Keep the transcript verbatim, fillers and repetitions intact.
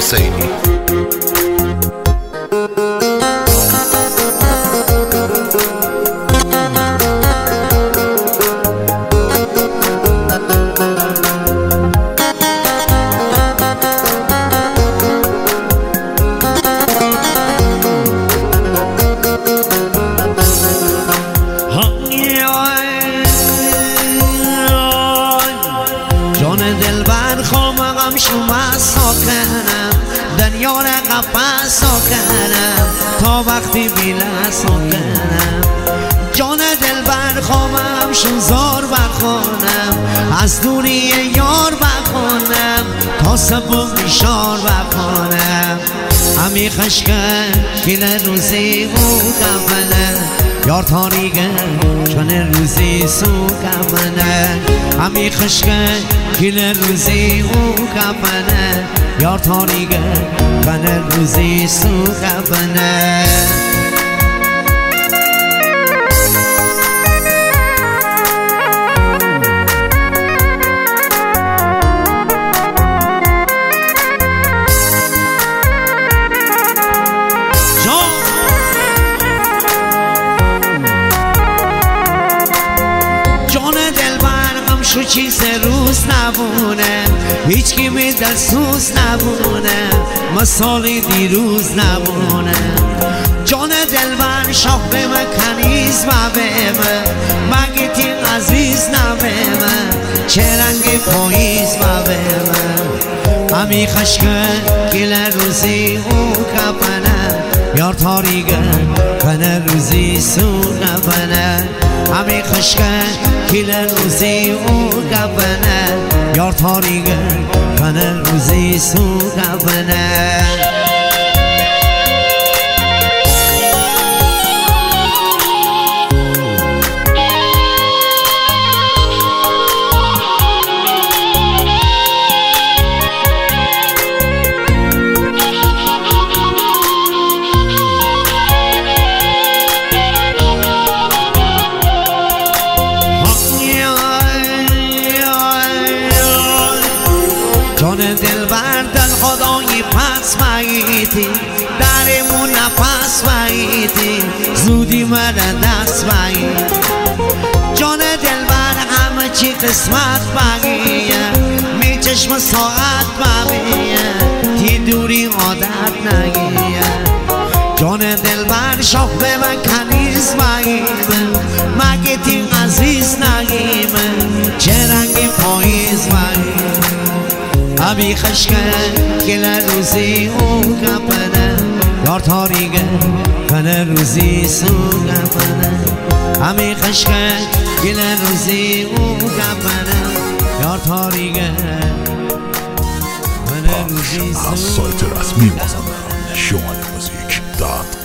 حسینی. دلبر خامقم شما ساکنم دنیا را قفص ساکنم تا وقتی بیله ساکنم. جان دلبر خامقم شوزار بخونم از دوری یار بخونم تا سبو میشار بخونم. همی خشکن گل روزی او کفنه یار تاریگه چون روزی سو کفنه. همی خشکن گل روزی او کفنه یار تاریگه چون روزی سو کفنه. شو چیز روز نبونه هیچ کی می دلسوز نبونه مثالی دیروز نبونه. جان دلبر شاه به من کنیز مبه من مگیتی عزیز نبه من چه رنگ پاییز مبه من. همی خشکن گل روزی او کفنه یار تاریگه کنه روزی سو کفنه. همی خشکن گل روزی او کفنه یار تاریگه کنه روزی سو کفنه. جان دلبر دل خدای پس ماییتی درمون نفس ماییتی زودی من دست ماییتی. جان دلبر همه چی قسمت بگیه می چشم ساعت بگیه تی دوری عادت نگیه. جان دلبر شاه به من کنیز مگیمه مگه تی عزیز نگیمه چه رنگی پاییز مگیمه. همی خشکن گل روزی او کفنه یار تاریگه کنه روزی سو کفنه. همی خشکن گل روزی او کفنه یار تاریگه کنه روزی سو. از سایت رسمی مازندران شمال موزیک دات